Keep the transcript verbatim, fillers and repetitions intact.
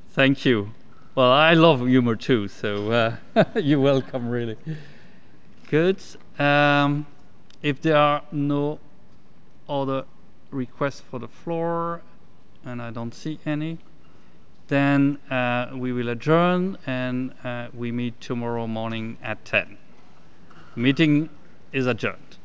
Thank you. Well, I love humor too, so uh, you're welcome, really. Good. Um, if there are no other requests for the floor, and I don't see any, then uh, we will adjourn and uh, we meet tomorrow morning at ten. Meeting is adjourned.